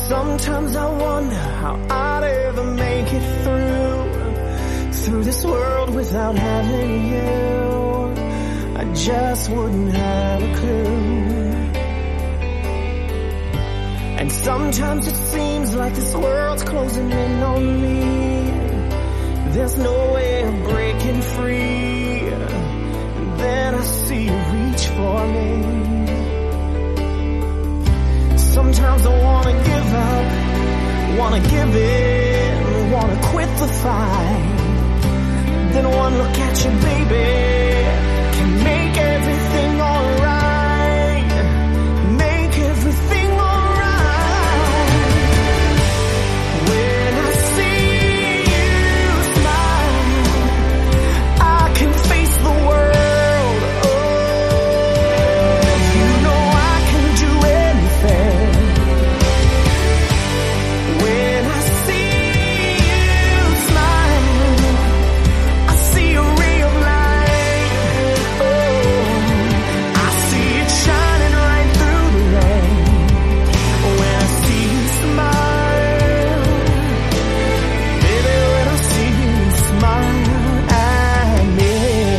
Sometimes I wonder how I'd ever make it through this world without having you. I just wouldn't have a clue. And sometimes it seems like this world's closing in on me. There's no way of breaking free. And then I see you reach for me. Sometimes I wanna give up, wanna give in, wanna quit the fight. Then one look at you, baby, can make everything alright. Make everything alright. When I see you smile, I can face the world. Oh, you know I can do anything. When I see you smile, I see a ray of light. Oh, I see it shining right through the rain. When I see you smile, baby, when I see you smile at me.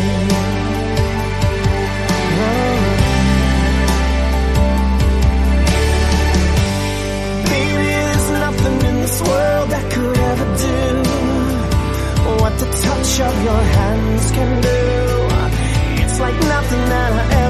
Baby, there's nothing in this world that could ever do what the touch of your hands can do. It's like nothing that I